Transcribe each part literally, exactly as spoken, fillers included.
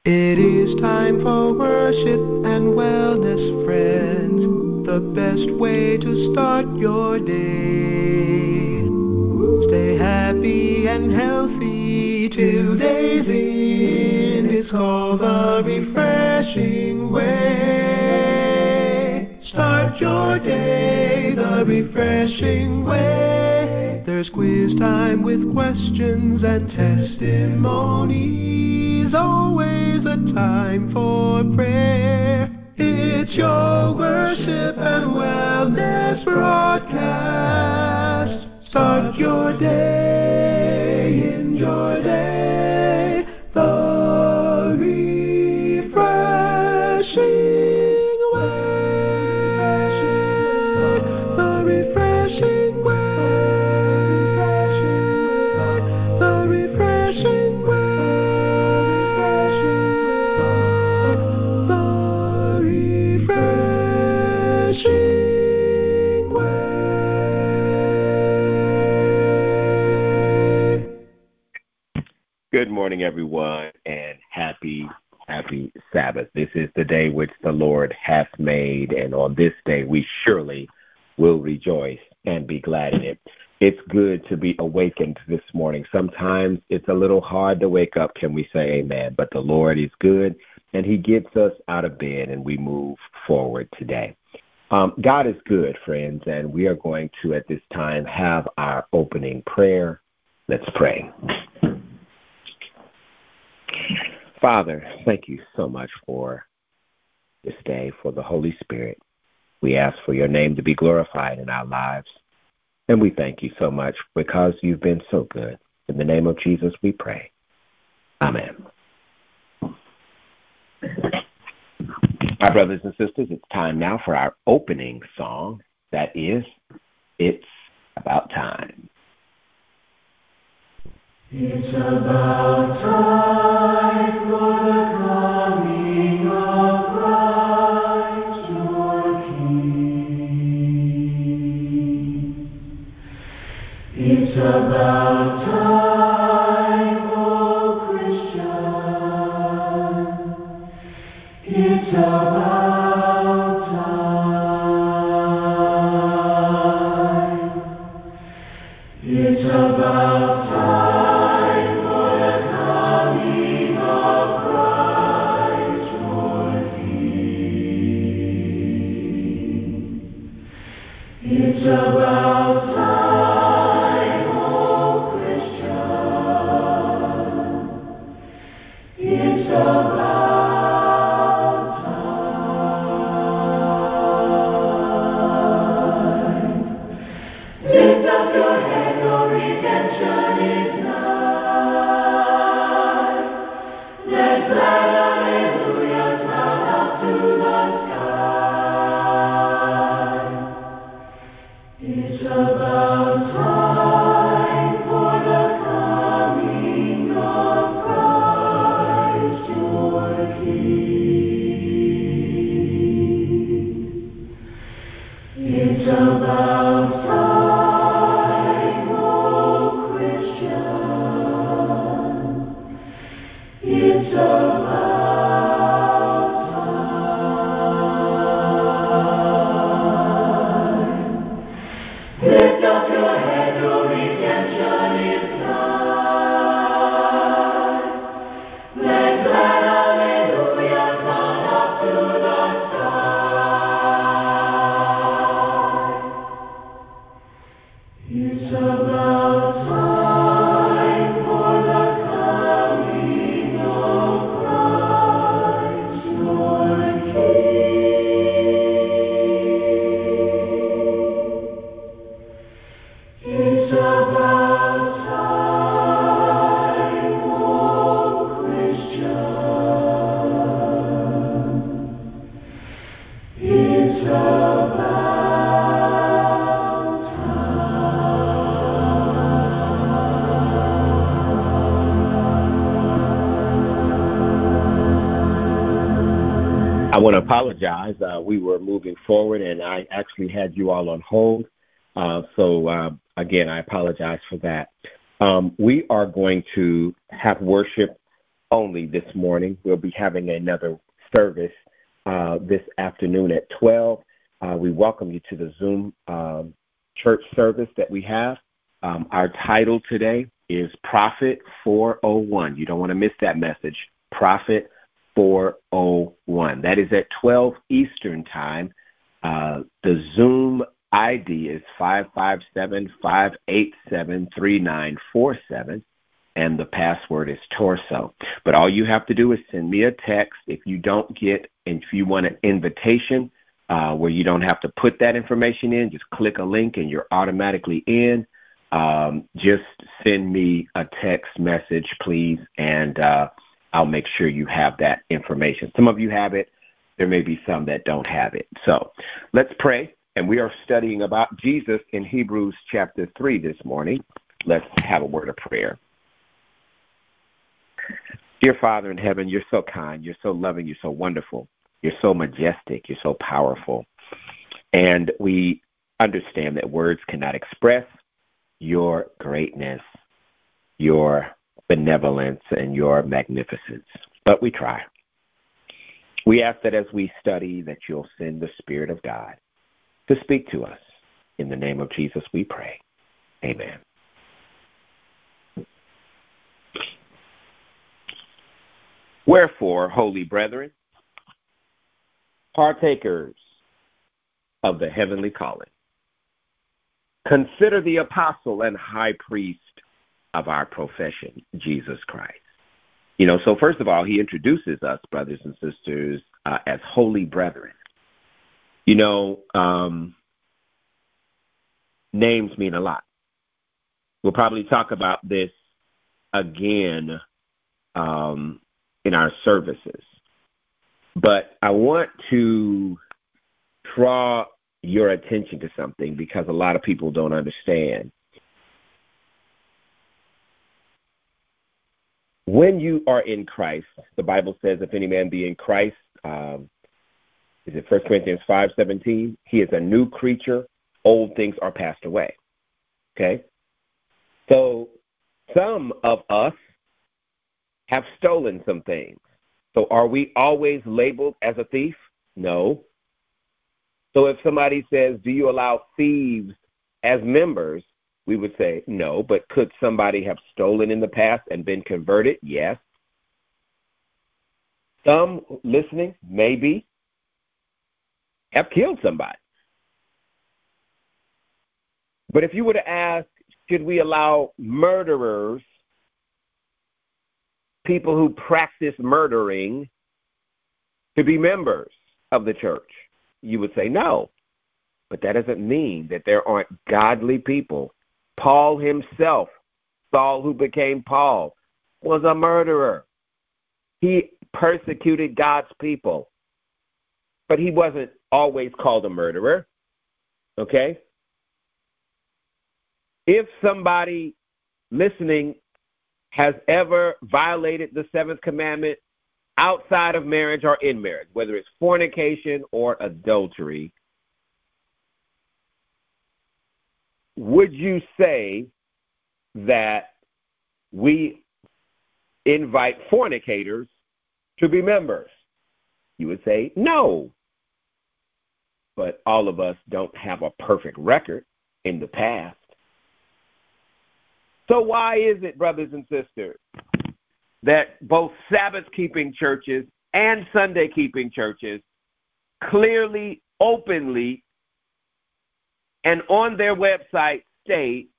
It is time for worship and wellness, friends. The best way to start your day. Stay happy and healthy till day's end. It's called the refreshing way. Start your day the refreshing way. There's quiz time with questions and testimonies. Always a time for prayer. It's your worship and wellness broadcast. Start your day in your day the refreshing way. The refreshing way. The refreshing way. The refreshing way. Good morning, everyone, and happy, happy Sabbath. This is the day which the Lord hath made, and on this day we surely will rejoice and be glad in it. It's good to be awakened this morning. Sometimes it's a little hard to wake up, can we say amen? But the Lord is good, and he gets us out of bed, and we move forward today. Um, God is good, friends, and we are going to, at this time, have our opening prayer. Let's pray. Father, thank you so much for this day, for the Holy Spirit. We ask for your name to be glorified in our lives, and we thank you so much because you've been so good. In the name of Jesus, we pray. Amen. My brothers and sisters, it's time now for our opening song. That is, It's About Time. It's about time for the coming of Christ your King. It's about time, oh Christian. It's about time. It's about time. It's about time, oh Christian. It's about time. Lift up your head, your redemption is nigh. Let glad hallelujahs sound up to the sky. It's about time for the coming of Christ your King. It's about time, oh Christian. It's about time. Lift up your head, your redemption is nigh. Let glad hallelujahs sound up to the sky. It's about time for the coming of Christ your King. It's about time, oh Christian. It's about I want to apologize. Uh, we were moving forward, and I actually had you all on hold. Uh, so, uh, again, I apologize for that. Um, we are going to have worship only this morning. We'll be having another service uh, this afternoon at twelve. Uh, we welcome you to the Zoom um, church service that we have. Um, our title today is Prophet four oh one. You don't want to miss that message, Prophet four oh one. That is at twelve Eastern Time. Uh, the Zoom I D is five five seven, five eight seven, three nine four seven, and the password is torso. But all you have to do is send me a text if you don't get, and if you want an invitation uh, where you don't have to put that information in, just click a link and you're automatically in. Um, just send me a text message, please, and uh, I'll make sure you have that information. Some of you have it. There may be some that don't have it. So let's pray. And we are studying about Jesus in Hebrews chapter three this morning. Let's have a word of prayer. Dear Father in heaven, you're so kind, you're so loving, you're so wonderful, you're so majestic, you're so powerful. And we understand that words cannot express your greatness, your benevolence, and your magnificence. But we try. We ask that as we study that you'll send the Spirit of God to speak to us. In the name of Jesus we pray. Amen. Wherefore, holy brethren, partakers of the heavenly calling, consider the apostle and high priest of our profession, Jesus Christ. You know, so first of all, he introduces us, brothers and sisters, uh, as holy brethren. You know, um, names mean a lot. We'll probably talk about this again um, in our services. But I want to draw your attention to something because a lot of people don't understand. When you are in Christ, the Bible says, if any man be in Christ, um, is it First Corinthians five seventeen? He is a new creature. Old things are passed away. Okay? So some of us have stolen some things. So are we always labeled as a thief? No. So if somebody says, do you allow thieves as members? We would say no, but could somebody have stolen in the past and been converted? Yes. Some listening, maybe, have killed somebody. But if you were to ask, should we allow murderers, people who practice murdering, to be members of the church? You would say no. But that doesn't mean that there aren't godly people. Paul himself, Saul who became Paul, was a murderer. He persecuted God's people. But he wasn't always called a murderer. Okay? If somebody listening has ever violated the seventh commandment outside of marriage or in marriage, whether it's fornication or adultery, would you say that we invite fornicators to be members? You would say no. But all of us don't have a perfect record in the past. So why is it, brothers and sisters, that both Sabbath-keeping churches and Sunday-keeping churches clearly, openly, and on their website state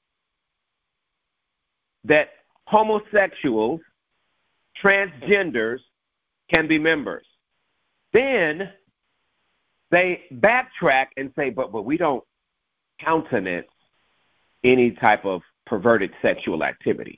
that homosexuals, transgenders can be members? Then they backtrack and say, but, but we don't countenance any type of perverted sexual activity.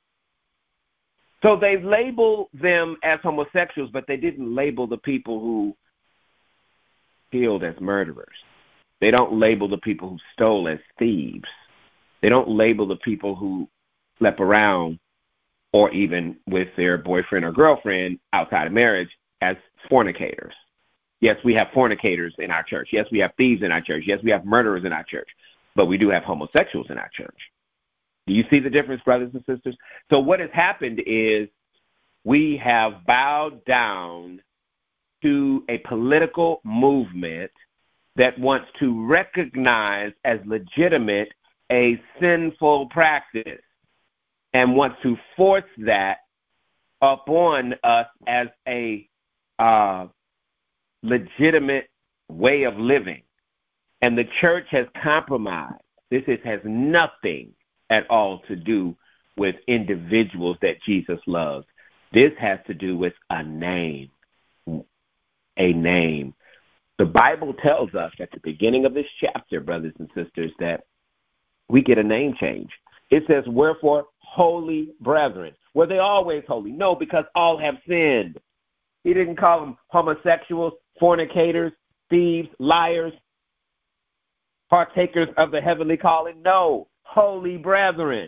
So they label them as homosexuals, but they didn't label the people who killed as murderers. They don't label the people who stole as thieves. They don't label the people who slept around or even with their boyfriend or girlfriend outside of marriage as fornicators. Yes, we have fornicators in our church. Yes, we have thieves in our church. Yes, we have murderers in our church. But we do have homosexuals in our church. Do you see the difference, brothers and sisters? So what has happened is we have bowed down to a political movement that wants to recognize as legitimate a sinful practice and wants to force that upon us as a uh, legitimate way of living. And the church has compromised. This is, has nothing at all to do with individuals that Jesus loves. This has to do with a name, a name. The Bible tells us at the beginning of this chapter, brothers and sisters, that we get a name change. It says, wherefore, holy brethren. Were they always holy? No, because all have sinned. He didn't call them homosexuals, fornicators, thieves, liars, partakers of the heavenly calling. No, holy brethren.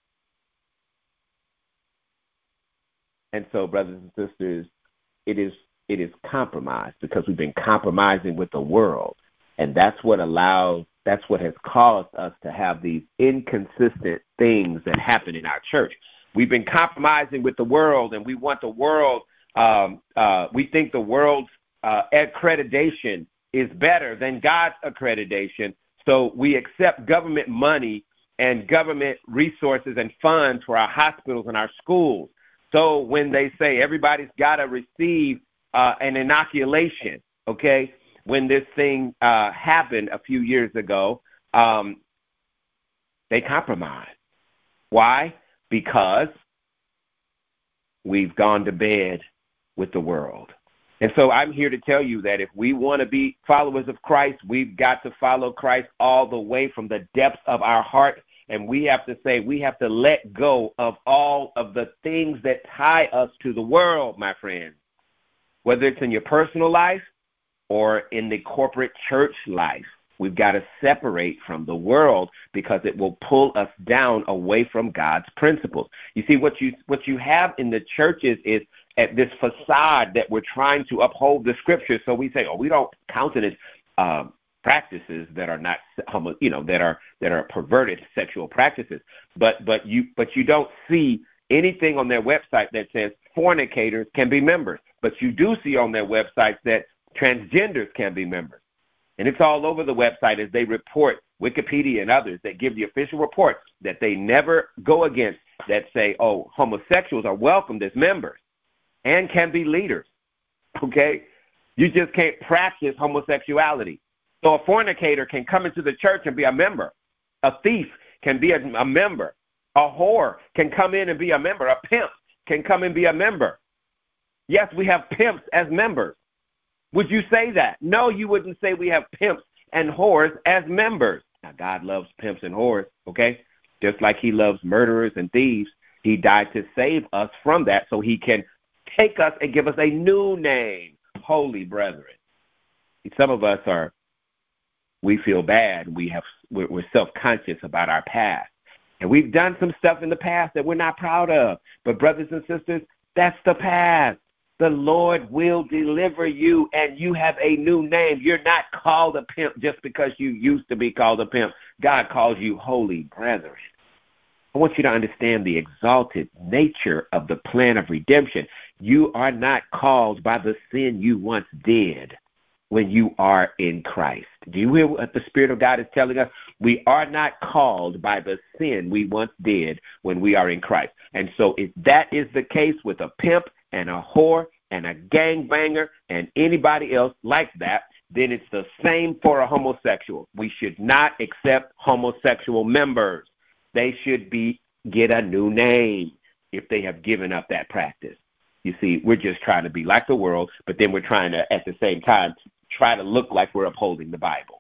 And so, brothers and sisters, it is it is compromised because we've been compromising with the world. And that's what allows, that's what has caused us to have these inconsistent things that happen in our church. We've been compromising with the world, and we want the world, um, uh, we think the world's uh, accreditation is better than God's accreditation. So we accept government money and government resources and funds for our hospitals and our schools. So when they say everybody's got to receive uh, an inoculation, okay, when this thing uh, happened a few years ago, um, they compromised. Why? Because we've gone to bed with the world. And so I'm here to tell you that if we want to be followers of Christ, we've got to follow Christ all the way from the depths of our heart. And we have to say we have to let go of all of the things that tie us to the world, my friends, whether it's in your personal life or in the corporate church life. We've got to separate from the world because it will pull us down away from God's principles. You see, what you what you have in the churches is at this facade that we're trying to uphold the scriptures. So we say, oh, we don't countenance um, practices that are not, you know, that are that are perverted sexual practices. But but you but you don't see anything on their website that says fornicators can be members. But you do see on their websites that transgenders can be members. And it's all over the website as they report, Wikipedia and others that give the official reports that they never go against, that say, oh, homosexuals are welcomed as members and can be leaders, okay? You just can't practice homosexuality. So a fornicator can come into the church and be a member. A thief can be a, a member. A whore can come in and be a member. A pimp can come and be a member. Yes, we have pimps as members. Would you say that? No, you wouldn't say we have pimps and whores as members. Now, God loves pimps and whores, okay? Just like he loves murderers and thieves. He died to save us from that so he can take us and give us a new name, holy brethren. Some of us are, we feel bad. We have, we're, we're self-conscious about our past. And we've done some stuff in the past that we're not proud of. But brothers and sisters, that's the past. The Lord will deliver you, and you have a new name. You're not called a pimp just because you used to be called a pimp. God calls you holy brethren. I want you to understand the exalted nature of the plan of redemption. You are not called by the sin you once did when you are in Christ. Do you hear what the Spirit of God is telling us? We are not called by the sin we once did when we are in Christ. And so if that is the case with a pimp and a whore and a gangbanger and anybody else like that, then it's the same for a homosexual. We should not accept homosexual members. They should be get a new name if they have given up that practice. You see, we're just trying to be like the world, but then we're trying to, at the same time, try to look like we're upholding the Bible.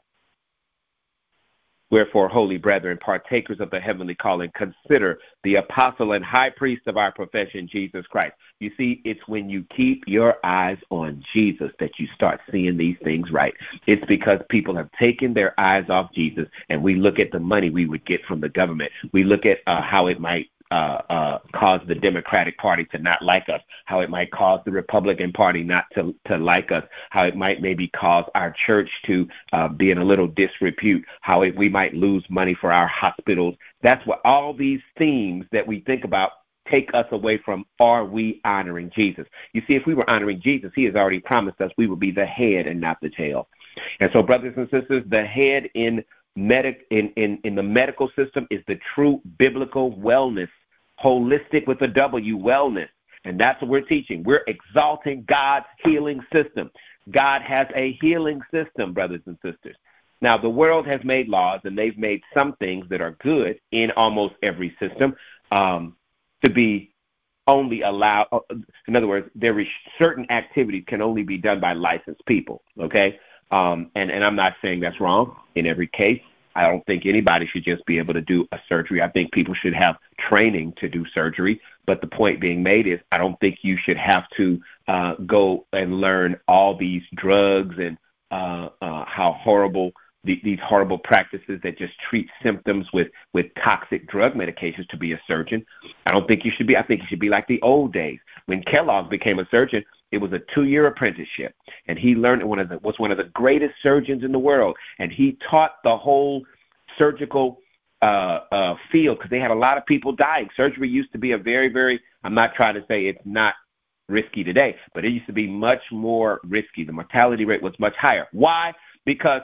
Wherefore, holy brethren, partakers of the heavenly calling, consider the apostle and high priest of our profession, Jesus Christ. You see, it's when you keep your eyes on Jesus that you start seeing these things right. It's because people have taken their eyes off Jesus, and we look at the money we would get from the government. We look at uh, how it might Uh, uh, cause the Democratic Party to not like us, how it might cause the Republican Party not to, to like us, how it might maybe cause our church to uh, be in a little disrepute, how it, we might lose money for our hospitals. That's what all these themes that we think about take us away from, are we honoring Jesus? You see, if we were honoring Jesus, he has already promised us we would be the head and not the tail. And so, brothers and sisters, the head in medic in, in, in the medical system is the true biblical wellness, holistic with a W, wellness. And that's what we're teaching. We're exalting God's healing system. God has a healing system, brothers and sisters. Now, the world has made laws, and they've made some things that are good in almost every system um, to be only allowed. In other words, there is certain activities can only be done by licensed people, okay? Um, and, and I'm not saying that's wrong in every case. I don't think anybody should just be able to do a surgery. I think people should have training to do surgery. But the point being made is I don't think you should have to uh, go and learn all these drugs and uh, uh, how horrible the, these horrible practices that just treat symptoms with, with toxic drug medications to be a surgeon. I don't think you should be. I think you should be like the old days. When Kellogg became a surgeon, it was a two-year apprenticeship, and he learned one of the, was one of the greatest surgeons in the world, and he taught the whole surgical uh, uh, field because they had a lot of people dying. Surgery used to be a very, very, I'm not trying to say it's not risky today, but it used to be much more risky. The mortality rate was much higher. Why? Because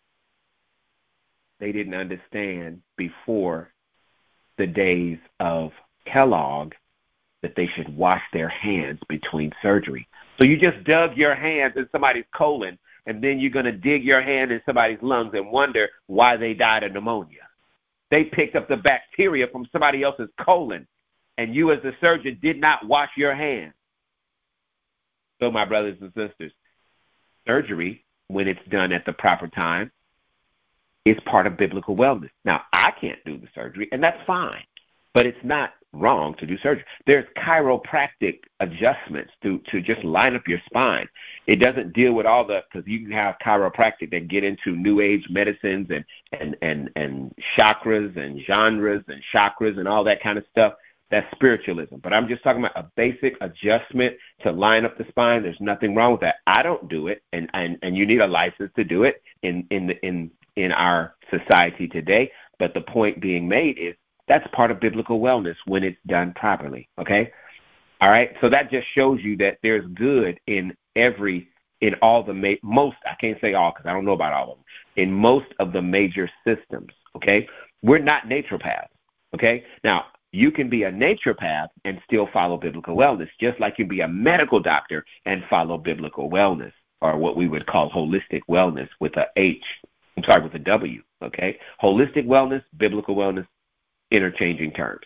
they didn't understand before the days of Kellogg that they should wash their hands between surgery. So you just dug your hands in somebody's colon, and then you're going to dig your hand in somebody's lungs and wonder why they died of pneumonia. They picked up the bacteria from somebody else's colon, and you as a surgeon did not wash your hands. So, my brothers and sisters, surgery, when it's done at the proper time, is part of biblical wellness. Now, I can't do the surgery, and that's fine, but it's not wrong to do surgery. There's chiropractic adjustments to, to just line up your spine. It doesn't deal with all the, because you can have chiropractic that get into new age medicines and, and, and, and chakras and genres and chakras and all that kind of stuff. That's spiritualism. But I'm just talking about a basic adjustment to line up the spine. There's nothing wrong with that. I don't do it, and, and, and you need a license to do it in, in, the, in, in our society today. But the point being made is that's part of biblical wellness when it's done properly, okay? All right, so that just shows you that there's good in every, in all the, ma- most, I can't say all because I don't know about all of them, in most of the major systems, okay? We're not naturopaths, okay? Now, you can be a naturopath and still follow biblical wellness, just like you can be a medical doctor and follow biblical wellness, or what we would call holistic wellness with a H, I'm sorry, with a W, okay? Holistic wellness, biblical wellness, interchanging terms.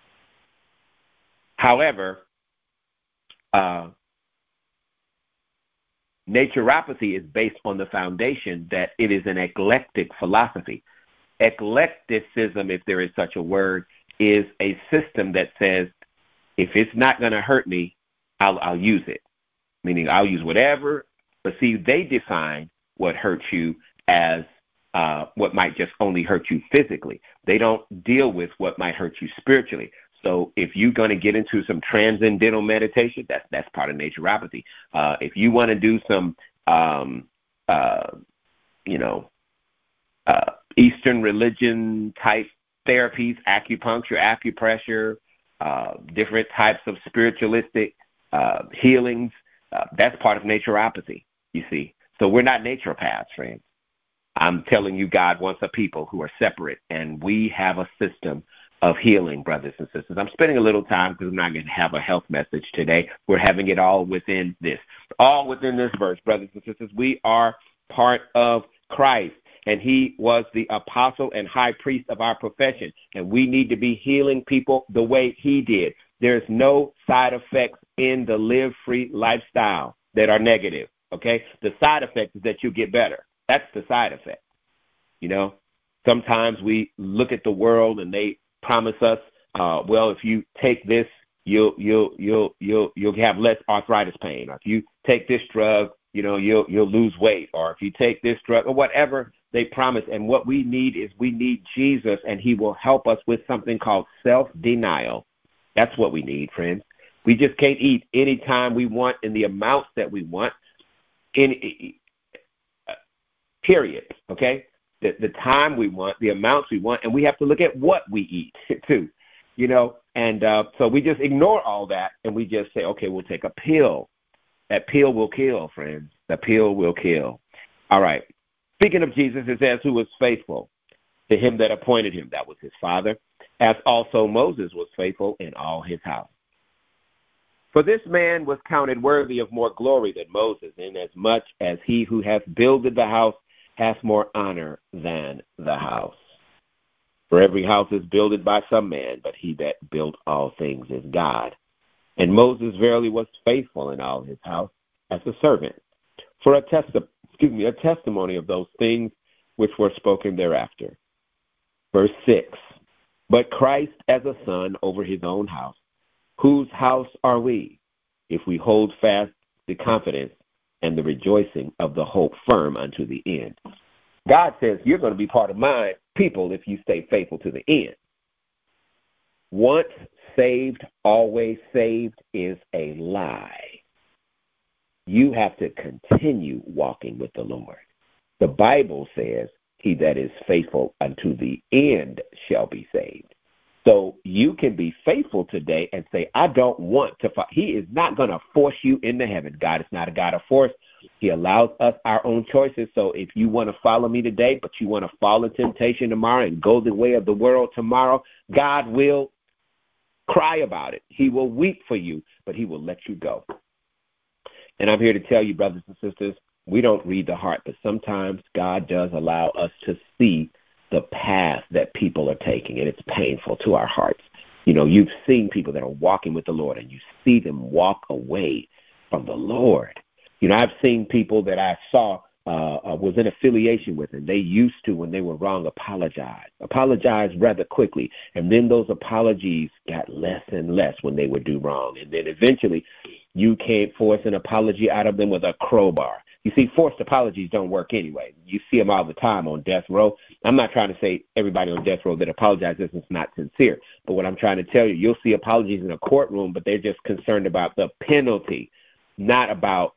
However, uh, naturopathy is based on the foundation that it is an eclectic philosophy. Eclecticism, if there is such a word, is a system that says, if it's not going to hurt me, I'll, I'll use it. Meaning I'll use whatever. But see, they define what hurts you as Uh, what might just only hurt you physically. They don't deal with what might hurt you spiritually. So if you're going to get into some transcendental meditation, that's that's part of naturopathy. Uh, if you want to do some, um, uh, you know, uh, Eastern religion type therapies, acupuncture, acupressure, uh, different types of spiritualistic uh, healings, uh, that's part of naturopathy, you see. So we're not naturopaths, friends. I'm telling you, God wants a people who are separate, and we have a system of healing, brothers and sisters. I'm spending a little time because I'm not going to have a health message today. We're having it all within this, all within this verse, brothers and sisters. We are part of Christ, and he was the apostle and high priest of our profession, and we need to be healing people the way he did. There's no side effects in the live-free lifestyle that are negative, okay? The side effect is that you get better. That's the side effect. You know, sometimes we look at the world and they promise us, uh, well, if you take this, you'll you'll you'll you'll you'll have less arthritis pain. Or if you take this drug, you know, you'll you'll lose weight. Or if you take this drug, or whatever they promise. And what we need is we need Jesus, and he will help us with something called self-denial. That's what we need, friends. We just can't eat any time we want in the amounts that we want. In Period, okay? The, the time we want, the amounts we want, and we have to look at what we eat, too. you know, and uh, so we just ignore all that and we just say, okay, we'll take a pill. That pill will kill, friends. The pill will kill. All right. Speaking of Jesus, it says, who was faithful to him that appointed him. That was his father, as also Moses was faithful in all his house. For this man was counted worthy of more glory than Moses, inasmuch as he who hath builded the house hath more honor than the house. For every house is builded by some man, but he that built all things is God. And Moses verily was faithful in all his house as a servant, for a, testi- excuse me, a testimony of those things which were spoken thereafter. Verse six, but Christ as a son over his own house, whose house are we, if we hold fast the confidence and the rejoicing of the hope firm unto the end? God says you're going to be part of my people if you stay faithful to the end. Once saved, always saved is a lie. You have to continue walking with the Lord. The Bible says, he that is faithful unto the end shall be saved. So you can be faithful today and say, I don't want to. Fo-. He is not going to force you into heaven. God is not a God of force. He allows us our own choices. So if you want to follow me today, but you want to fall in temptation tomorrow and go the way of the world tomorrow, God will cry about it. He will weep for you, but he will let you go. And I'm here to tell you, brothers and sisters, we don't read the heart, but sometimes God does allow us to see the path that people are taking, and it's painful to our hearts. You know, you've seen people that are walking with the Lord, and you see them walk away from the Lord. You know, I've seen people that I saw uh, uh, was in affiliation with, and they used to, when they were wrong, apologize. Apologize rather quickly, and then those apologies got less and less when they would do wrong. And then eventually you can't force an apology out of them with a crowbar. You see, forced apologies don't work anyway. You see them all the time on death row. I'm not trying to say everybody on death row that apologizes is not sincere. But what I'm trying to tell you, you'll see apologies in a courtroom, but they're just concerned about the penalty, not about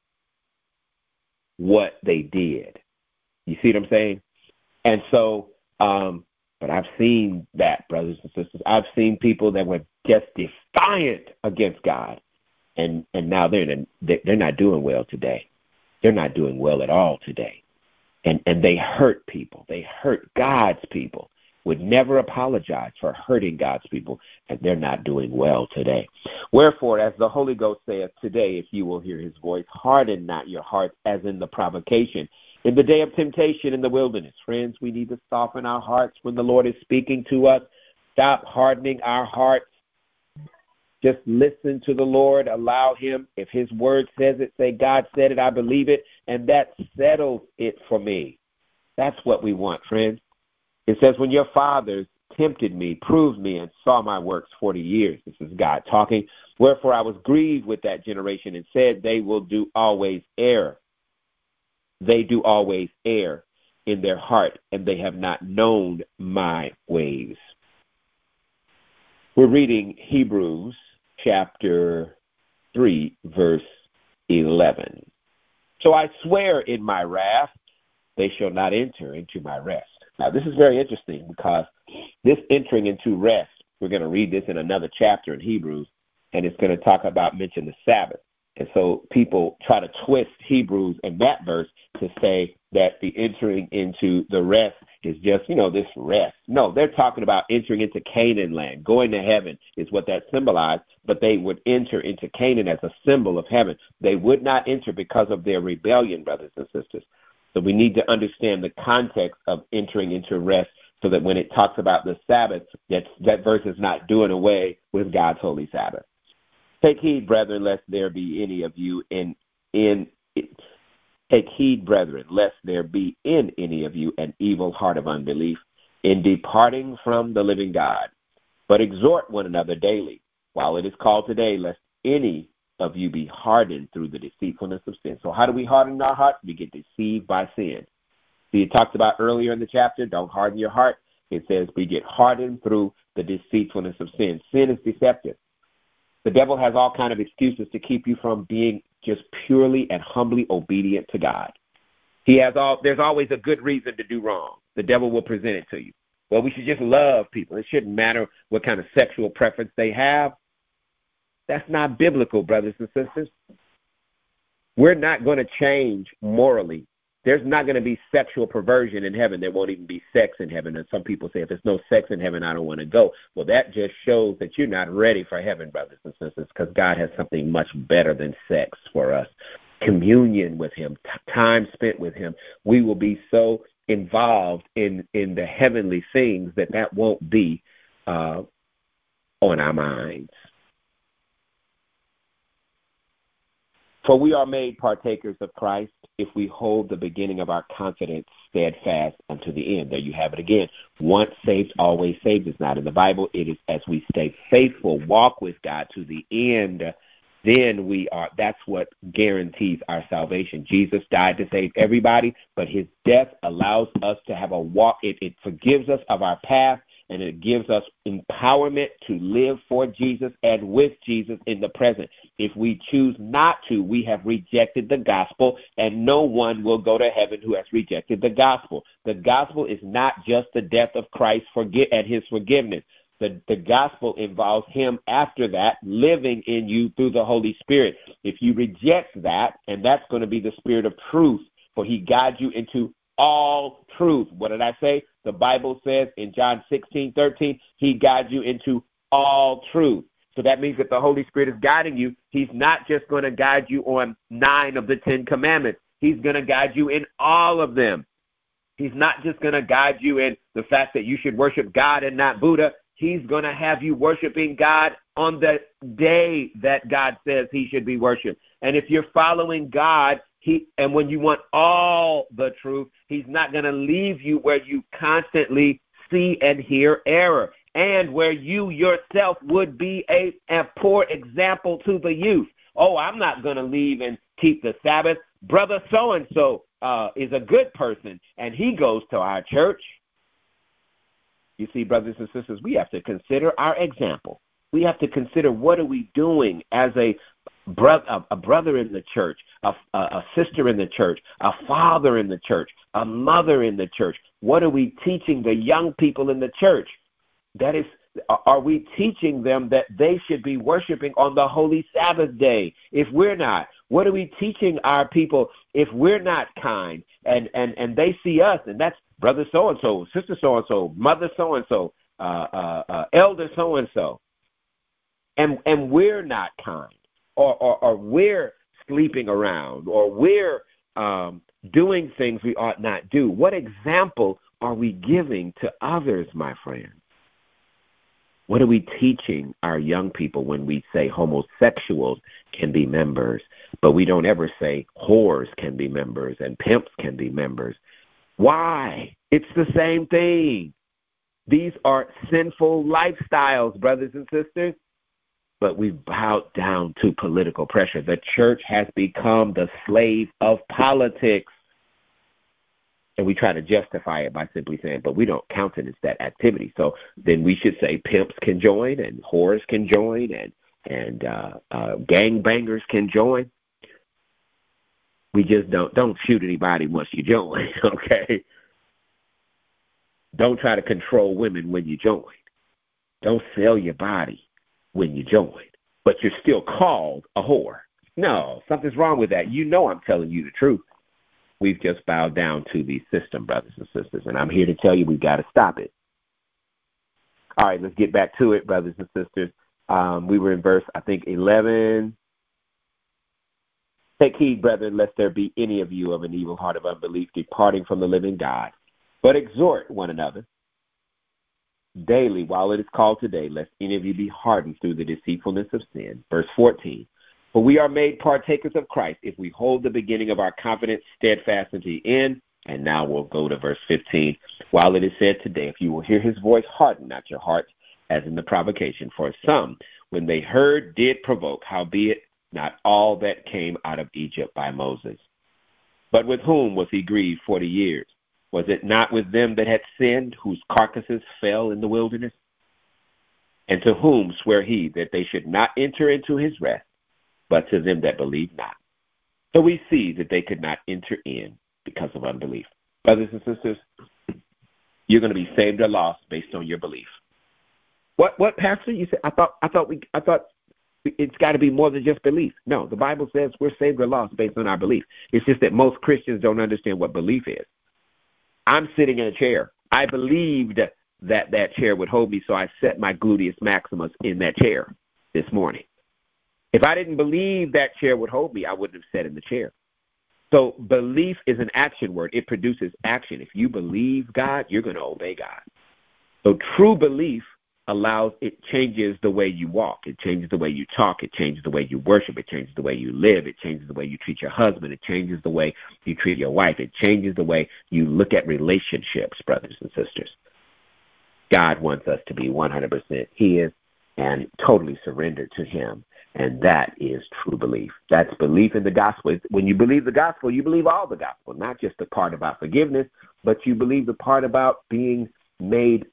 what they did. You see what I'm saying? And so, um, but I've seen that, brothers and sisters. I've seen people that were just defiant against God, and, and now they're, in a, they're not doing well today. They're not doing well at all today. And and they hurt people. They hurt God's people. Would never apologize for hurting God's people, and they're not doing well today. Wherefore, as the Holy Ghost saith today, if you will hear his voice, harden not your hearts as in the provocation, in the day of temptation in the wilderness. Friends, we need to soften our hearts when the Lord is speaking to us. Stop hardening our hearts. Just listen to the Lord. Allow him. If his word says it, say, God said it, I believe it, and that settles it for me. That's what we want, friends. It says, when your fathers tempted me, proved me, and saw my works forty years. This is God talking. Wherefore I was grieved with that generation and said, they will do always err. They do always err in their heart, and they have not known my ways. We're reading Hebrews chapter three, verse eleven. So I swear in my wrath, they shall not enter into my rest. Now, this is very interesting because this entering into rest, we're going to read this in another chapter in Hebrews, and it's going to talk about, mention the Sabbath. And so people try to twist Hebrews and that verse to say that the entering into the rest is just, you know, this rest. No, they're talking about entering into Canaan land. Going to heaven is what that symbolized, but they would enter into Canaan as a symbol of heaven. They would not enter because of their rebellion, brothers and sisters. So we need to understand the context of entering into rest so that when it talks about the Sabbath, that, that verse is not doing away with God's holy Sabbath. Take heed, brethren, lest there be any of you in in take heed, brethren, lest there be in any of you an evil heart of unbelief in departing from the living God. But exhort one another daily, while it is called today, lest any of you be hardened through the deceitfulness of sin. So how do we harden our hearts? We get deceived by sin. See, it talked about earlier in the chapter, don't harden your heart. It says we get hardened through the deceitfulness of sin. Sin is deceptive. The devil has all kinds of excuses to keep you from being just purely and humbly obedient to God. He has all. There's always a good reason to do wrong. The devil will present it to you. Well, we should just love people. It shouldn't matter what kind of sexual preference they have. That's not biblical, brothers and sisters. We're not going to change morally. There's not going to be sexual perversion in heaven. There won't even be sex in heaven. And some people say, if there's no sex in heaven, I don't want to go. Well, that just shows that you're not ready for heaven, brothers and sisters, because God has something much better than sex for us. Communion with him, t- time spent with him. We will be so involved in, in the heavenly things that that won't be uh, on our minds. For we are made partakers of Christ if we hold the beginning of our confidence steadfast unto the end. There you have it again. Once saved, always saved is not in the Bible. It is as we stay faithful, walk with God to the end, then we are, that's what guarantees our salvation. Jesus died to save everybody, but his death allows us to have a walk. It, it forgives us of our past, and it gives us empowerment to live for Jesus and with Jesus in the present. If we choose not to, we have rejected the gospel, and no one will go to heaven who has rejected the gospel. The gospel is not just the death of Christ and his forgiveness. The, the gospel involves him after that living in you through the Holy Spirit. If you reject that, and that's going to be the spirit of truth, for he guides you into all truth. What did I say? The Bible says in John sixteen thirteen, he guides you into all truth. So that means that the Holy Spirit is guiding you. He's not just going to guide you on nine of the Ten Commandments. He's going to guide you in all of them. He's not just going to guide you in the fact that you should worship God and not Buddha. He's going to have you worshiping God on the day that God says he should be worshiped. And if you're following God, he and when you want all the truth, he's not going to leave you where you constantly see and hear error, and where you yourself would be a, a poor example to the youth. Oh, I'm not going to leave and keep the Sabbath. Brother so-and-so uh, is a good person, and he goes to our church. You see, brothers and sisters, we have to consider our example. We have to consider what are we doing as a brother, a brother in the church, a, a sister in the church, a father in the church, a mother in the church. What are we teaching the young people in the church? That is, are we teaching them that they should be worshiping on the holy Sabbath day? If we're not, what are we teaching our people if we're not kind and, and, and they see us, and that's brother so-and-so, sister so-and-so, mother so-and-so, uh, uh, uh, elder so-and-so, and and we're not kind, or, or, or we're sleeping around, or we're um, doing things we ought not do. What example are we giving to others, my friends? What are we teaching our young people when we say homosexuals can be members, but we don't ever say whores can be members and pimps can be members? Why? It's the same thing. These are sinful lifestyles, brothers and sisters, but we've bowed down to political pressure. The church has become the slave of politics. And we try to justify it by simply saying, but we don't countenance that activity. So then we should say pimps can join and whores can join and, and uh, uh, gangbangers can join. We just don't don't shoot anybody once you join, okay? Don't try to control women when you join. Don't sell your body when you join, but you're still called a whore. No, something's wrong with that. You know I'm telling you the truth. We've just bowed down to the system, brothers and sisters, and I'm here to tell you we've got to stop it. All right, let's get back to it, brothers and sisters. Um, we were in verse, I think, eleven. Take heed, brethren, lest there be any of you of an evil heart of unbelief departing from the living God. But exhort one another daily while it is called today, lest any of you be hardened through the deceitfulness of sin. Verse fourteen. For we are made partakers of Christ if we hold the beginning of our confidence steadfast unto the end. And now we'll go to verse fifteen. While it is said today, if you will hear his voice, harden not your hearts, as in the provocation. For some, when they heard, did provoke, howbeit not all that came out of Egypt by Moses. But with whom was he grieved forty years? Was it not with them that had sinned, whose carcasses fell in the wilderness? And to whom sware he that they should not enter into his rest, but to them that believe not? So we see that they could not enter in because of unbelief. Brothers and sisters, You're going to be saved or lost based on your belief. What, what, Pastor? You said I thought, I thought we, I thought it's got to be more than just belief. No, the Bible says we're saved or lost based on our belief. It's just that most Christians don't understand what belief is. I'm sitting in a chair. I believed that that chair would hold me, so I set my gluteus maximus in that chair this morning. If I didn't believe that chair would hold me, I wouldn't have sat in the chair. So belief is an action word. It produces action. If you believe God, you're going to obey God. So true belief allows, it changes the way you walk. It changes the way you talk. It changes the way you worship. It changes the way you live. It changes the way you treat your husband. It changes the way you treat your wife. It changes the way you look at relationships, brothers and sisters. God wants us to be one hundred percent His and totally surrendered to Him. And that is true belief. That's belief in the gospel. When you believe the gospel, you believe all the gospel, not just the part about forgiveness, but you believe the part about being made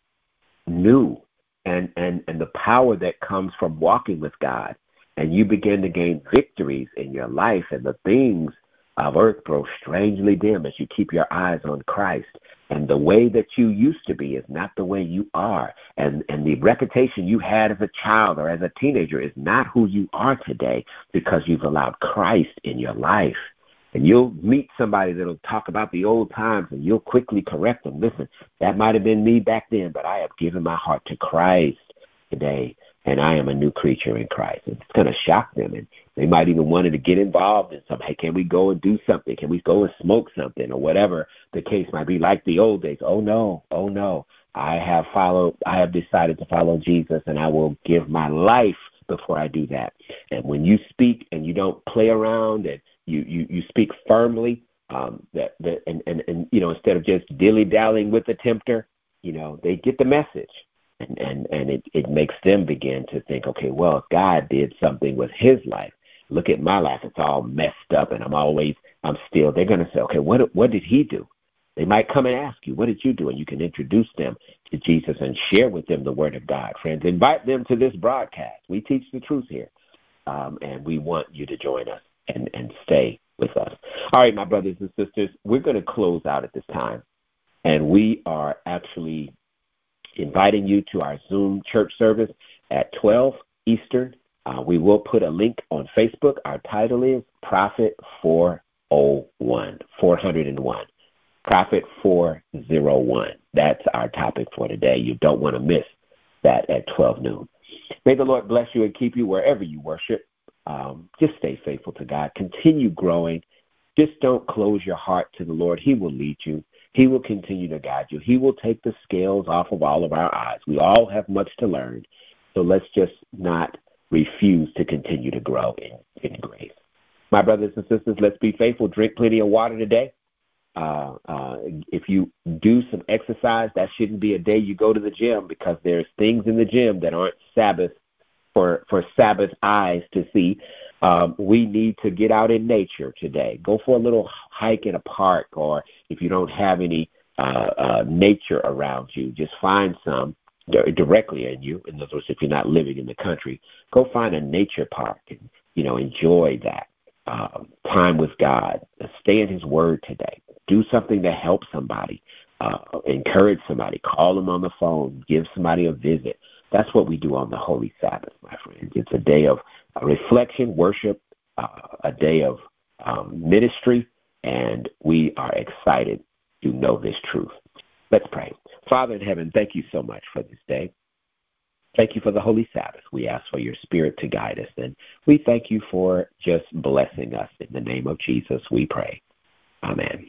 new and, and, and the power that comes from walking with God. And you begin to gain victories in your life, and the things of earth grow strangely dim as you keep your eyes on Christ. And the way that you used to be is not the way you are. And, and the reputation you had as a child or as a teenager is not who you are today, because you've allowed Christ in your life. And you'll meet somebody that'll talk about the old times, and you'll quickly correct them. Listen, that might have been me back then, but I have given my heart to Christ today, and I am a new creature in Christ. And it's going to shock them, and they might even want to get involved in something. Hey, can we go and do something? Can we go and smoke something, or whatever the case might be, like the old days? Oh, no, oh, no. I have followed, I have decided to follow Jesus, and I will give my life before I do that. And when you speak and you don't play around, and you, you, you speak firmly, um, that, that and, and, and, you know, instead of just dilly-dallying with the tempter, you know, they get the message. And, and, and it, it makes them begin to think, okay, well, if God did something with his life, look at my life. It's all messed up, and I'm always, I'm still, they're going to say, okay, what, what did he do? They might come and ask you, what did you do? And you can introduce them to Jesus and share with them the word of God. Friends, invite them to this broadcast. We teach the truth here, um, and we want you to join us and, and stay with us. All right, my brothers and sisters, we're going to close out at this time, and we are actually inviting you to our Zoom church service at twelve Eastern. Uh, we will put a link on Facebook. Our title is Prophet four oh one, four oh one. Prophet four oh one. That's our topic for today. You don't want to miss that at twelve noon. May the Lord bless you and keep you wherever you worship. Um, just stay faithful to God. Continue growing. Just don't close your heart to the Lord. He will lead you. He will continue to guide you. He will take the scales off of all of our eyes. We all have much to learn. So let's just not refuse to continue to grow in, in grace. My brothers and sisters, let's be faithful. Drink plenty of water today. Uh, uh, if you do some exercise, that shouldn't be a day you go to the gym, because there's things in the gym that aren't Sabbath for, for Sabbath eyes to see. Um, we need to get out in nature today. Go for a little hike in a park, or if you don't have any uh, uh, nature around you, just find some directly in you. In other words, if you're not living in the country, go find a nature park and, you know, enjoy that um, time with God. Stay in his word today. Do something to help somebody, uh, encourage somebody, call them on the phone, give somebody a visit. That's what we do on the Holy Sabbath, my friends. It's a day of uh, reflection, worship, uh, a day of um, ministry, and we are excited to know this truth. Let's pray. Father in heaven, thank you so much for this day. Thank you for the Holy Sabbath. We ask for your Spirit to guide us, and we thank you for just blessing us. In the name of Jesus, we pray. Amen.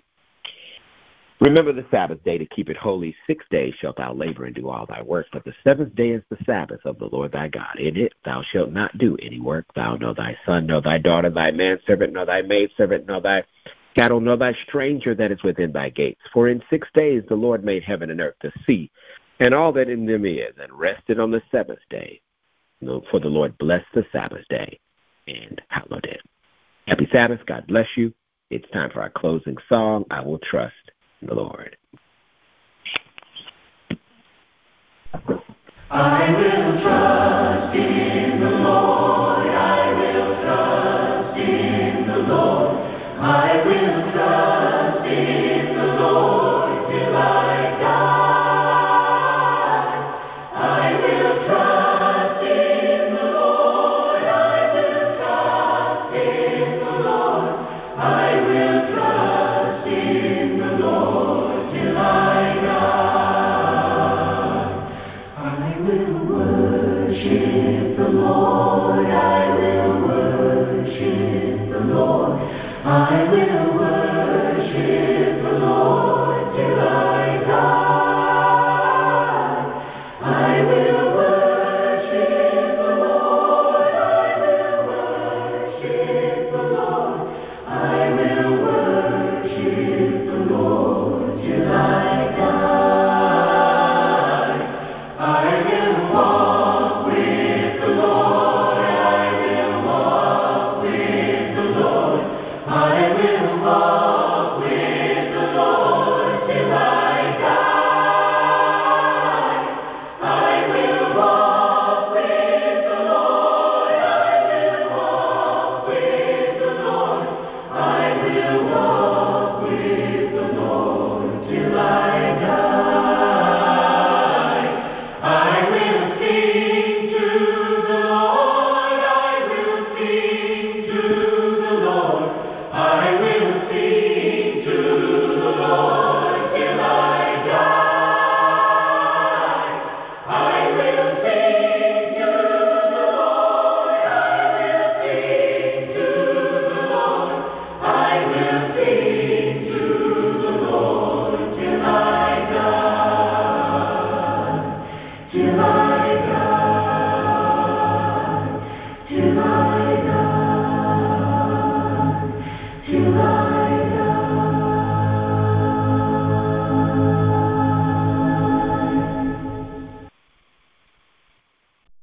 Remember the Sabbath day to keep it holy. Six days shalt thou labor and do all thy work, but the seventh day is the Sabbath of the Lord thy God. In it thou shalt not do any work, thou, nor thy son, nor thy daughter, thy manservant, nor thy maidservant, nor thy cattle, nor thy stranger that is within thy gates. For in six days the Lord made heaven and earth, the sea, and all that in them is, and rested on the seventh day. For the Lord blessed the Sabbath day and hallowed it. Happy Sabbath. God bless you. It's time for our closing song, I Will Trust the Lord. I will